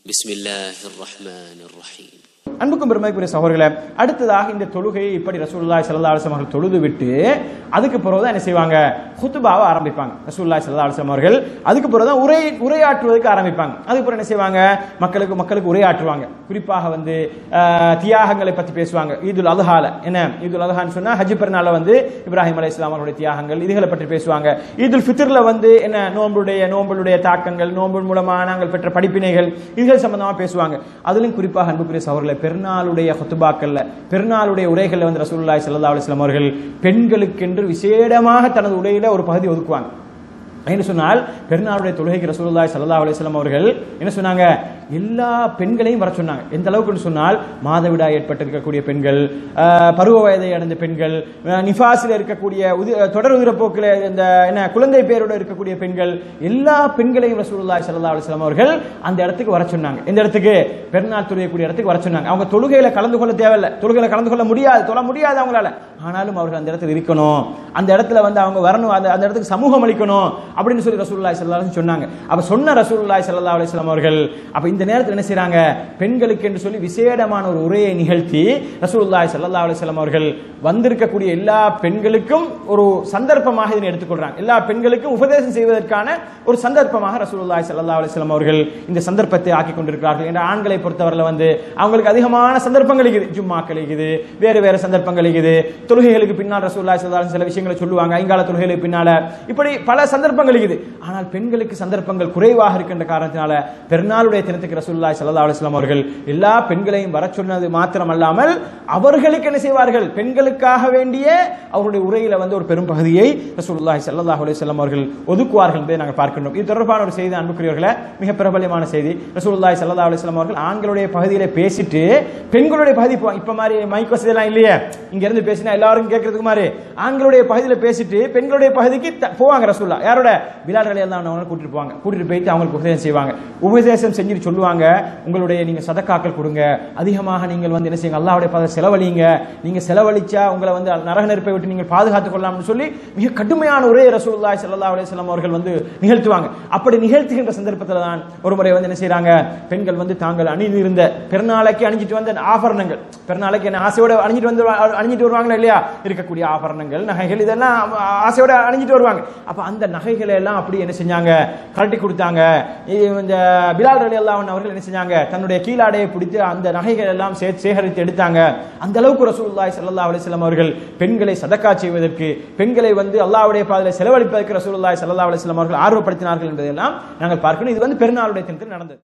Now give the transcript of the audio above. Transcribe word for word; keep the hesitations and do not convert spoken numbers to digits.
பிஸ்மில்லாஹிர் ரஹ்மானிர் ரஹீம். அன்புக்கும் பெருமைக்குரிய சகோதரர்களே, அடுத்ததாக இந்த தொழுகையை இப்படி ரசூலுல்லாஹி ஸல்லல்லாஹு அலைஹி வஸல்லம் அவர்கள் தொழுது விட்டு அதுக்கு பிறகுதான் என்ன செய்வாங்க, குத்பாவை ஆரம்பிப்பாங்க. ரசூலுல்லாஹி ஸல்லல்லாஹு அலைஹி வஸல்லம் அவர்கள் அதுக்கு பிறகுதான் உரை உரையாற்றுவதற்கு ஆரம்பிப்பாங்க. அதுக்கு பிறகு என்ன செய்வாங்க, மக்களுக்கு மக்களுக்கு உரையாற்றுவாங்க. குறிப்பாக வந்து தியாகங்களை பற்றி பேசுவாங்க. ஈதுல் அல்ஹால என்ன, ஈதுல் அல்ஹான்னு சொன்னா ஹஜ் பெருநாள்ல வந்து இப்ராஹிம் அலைஹிஸ்ஸலாம் அவர்களுடைய தியாகங்கள் இதுகளை பற்றி பேசுவாங்க. ஈதுல் ஃபித்ர்ல வந்து என்ன, நோன்புடைய நோன்புடைய தாக்கங்கள், நோன்பு மூலமாக நாங்கள் பெற்ற படிப்பினைகள் இதுகள் சம்பந்தமா பேசுவாங்க. அதிலும் குறிப்பாக அன்புக்குரிய சகோதரர்களே, பெருநாளுடைய குத்பாக்கள்ல பெருநாளுடைய உரைகள்ல வந்து ரசூலுல்லாஹி ஸல்லல்லாஹு அலைஹி வஸல்லம் அவர்கள் பெண்களுக்கென்று விசேடமாக தனது உரையில ஒரு பகுதி ஒதுக்குவாங்க. என்ன சொன்னால், பெருநாளுடைய தொழுகைக்கு ரசூலுல்லாஹி ஸல்லல்லாஹு அலைஹி வஸல்லம் அவர்கள் என்ன சொன்னாங்க, எல்லா பெண்களையும் வர சொன்னாங்க. எந்த அளவுக்கு சொன்னால், மாதவிடாய் ஏற்பட்டிருக்கக்கூடிய பெண்கள், பருவ வயதை அடைந்த பெண்கள், நிஃபாஸில் இருக்கக்கூடிய தொடர் உதிரப்போக்கில் இந்த என்ன குழந்தை பேரோட இருக்கக்கூடிய பெண்கள், எல்லா பெண்களையும் ரசூலுல்லாஹி ஸல்லல்லாஹு அலைஹி வஸல்லம் அவர்கள் அந்த இடத்துக்கு வர சொன்னாங்க. இந்த இடத்துக்கு பெருநாள் தொழுகக்கூடிய இடத்துக்கு வர சொன்னாங்க. அவங்க தொழுகையில கலந்து கொள்ள தேவையில்லை, தொழுகையில கலந்து கொள்ள முடியாது, தொழ முடியாது அவங்களால. ஆனாலும் அவர்கள் அந்த இடத்துல இருக்கணும், அந்த இடத்துல வந்து அவங்க வரணும், அந்த அந்த இடத்துக்கு சமூகம் அளிக்கணும் அப்படின்னு சொல்லி ரசூலுல்லாஹி ஸல்லல்லாஹு அலைஹி வஸல்லம் சொன்னாங்க. அப்ப சொன்ன ரசூலுல்லாஹி ஸல்லல்லாஹு அலைஹி வஸல்லம் அவர்கள் அப்ப இந்த நேரத்தில் என்ன செய்றாங்க, பெண்களுக்கு என்று சொல்லி விசேடமான ஒரு உரையை நிகழ்த்தி ரசூலுல்லாஹி ஸல்லல்லாஹு அலைஹி வஸல்லம் அவர்கள் வந்திருக்கக்கூடிய எல்லா பெண்களுக்கும் ஒரு சந்தர்ப்பமாக இதனை எடுத்துக்கொள்றாங்க. எல்லா பெண்களுக்கும் உபதேசம் செய்வதற்கான ஒரு சந்தர்ப்பமாக ரசூலுல்லாஹி ஸல்லல்லாஹு அலைஹி வஸல்லம் அவர்கள் இந்த சந்தர்ப்பத்தை ஆக்கி கொண்டிருக்கிறார்கள். என்ற ஆண்களை பொறுத்தவரையில் வந்து அவங்களுக்கு அதிகமான சந்தர்ப்பங்கள் இருக்குது, ஜும்மாக்கள் இருக்குது, வேறு வேறு சந்தர்ப்பங்கள் இருக்குது, தொழுகைகளுக்கு பின்னால் ரசூலுல்லாஹி ஸல்லல்லாஹு அலைஹி வஸல்லம் சில விஷயங்களை சொல்லுவாங்க, ஐங்கால தொழுகைகளுக்கு பின்னால, இப்படி பல சந்தர்ப்பங்கள் இருக்குது. ஆனால் பெண்களுக்கு சந்தர்ப்பங்கள் குறைவாக இருக்கின்ற காரணத்தினால பெருநாளுடைய தினத்துக்கு ரசூலுல்லாஹி ஸல்லல்லாஹு அலைஹி வஸல்லம் அவர்கள் எல்லா பெண்களையும் வர சொன்னது மாத்திரமல்லாமல் அவர்களுக்கு என்ன செய்வார்கள், பெண்களுக்காக வேண்டிய அவருடைய உரையில வந்து ஒரு பெரும் பகுதியை ரசூலுல்லாஹி ஸல்லல்லாஹு அலைஹி வஸல்லம் அவர்கள் ஒதுக்குவார்கள் என்பதை நாங்கள் பார்க்கின்றோம். இது தொடர்பான ஒரு செய்தி அன்புக்குரியவர்களே, மிக பிரபலமான செய்தி. ரசூலுல்லாஹி ஸல்லல்லாஹு அலைஹி வஸல்லம் அவர்கள் ஆண்களுடைய பகுதியில பேசிட்டு பெண்களுடைய பகுதி, இப்ப மாதிரி மைக் வசதி எல்லாம் இல்லையே, இங்க இருந்து பேசினா எல்லாரும் கேட்கறதுக்கு மாதிரி ஆண்களுடைய பகுதியில பேசிட்டு பெண்களுடைய பகுதிக்கு போவாங்க. ரசூலுல்லாஹ் யாரோட, பிலால் ரலியல்லாஹு அன்ஹு கூட்டிட்டு போவாங்க. கூட்டிட்டு போயிட்டு அவங்களுக்கு உபதேசம் செய்வாங்க. உபதேசம் செஞ்சுட்டு சொல்லுவாங்க, உங்களுடைய நீங்க சதக்காக்கள் கொடுங்க, அதிகமாக நீங்கள் வந்து என்ன செய்யுங்க, அல்லாஹ்வுடைய பாதையில செலவழிங்க, நீங்க செலவழிச்சா உங்களை வந்து நரக நெருப்பை விட்டு நீங்கள் பாதுகாத்துக் கொள்ளலாம்னு சொல்லி மிக கடுமையான உரையை ரசூலுல்லாஹி ஸல்லல்லாஹு அலைஹி வஸல்லம் அவர்கள் வந்து நிகழ்த்துவாங்க. அப்படி நிகழ்த்துகின்ற சந்தர்ப்பத்தில் தான் ஒரு முறை வந்து என்ன செய்யறாங்க, பெண்கள் வந்து தாங்கள் அணிந்திருந்த பெருநாளைக்கு அணிஞ்சிட்டு வந்த ஆபரணங்கள், பெருநாளைக்கு என்ன ஆசையோட அணிஞ்சிட்டு வந்து அணிஞ்சிட்டு வருவாங்களா இல்லையா, இருக்கக்கூடிய ஆபரணங்கள் நகைகள் இதெல்லாம் ஆசையோட அணிஞ்சிட்டு வருவாங்க. அப்ப அந்த நகைகளை எல்லாம் அப்படி என்ன செஞ்சாங்க, கழட்டி கொடுத்தாங்க. இந்த பிலால் ரலியல்லாஹு அன்ஹு அவர்கள் என்ன செஞ்சாங்க, தன்னுடைய கீழாடையை பிடித்து அந்த நகைகள் எல்லாம் சேகரித்து எடுத்தாங்க. அந்த அளவுக்கு ரசூலுல்லாஹி ஸல்லல்லாஹு அலைஹி வஸல்லம் அவர்கள் பெண்களை சதக்கா செய்வதற்கு, பெண்களை வந்து அல்லாஹ்வுடைய பாதையில செலவழிப்பதற்கு ரசூலுல்லாஹி ஸல்லல்லாஹு அலைஹி வஸல்லம் அவர்கள் ஆர்வப்படுத்தினார்கள் என்பதெல்லாம் நாங்கள் பார்க்கணும். இது வந்து பெருநாளுடைய தினத்தில் நடந்தது.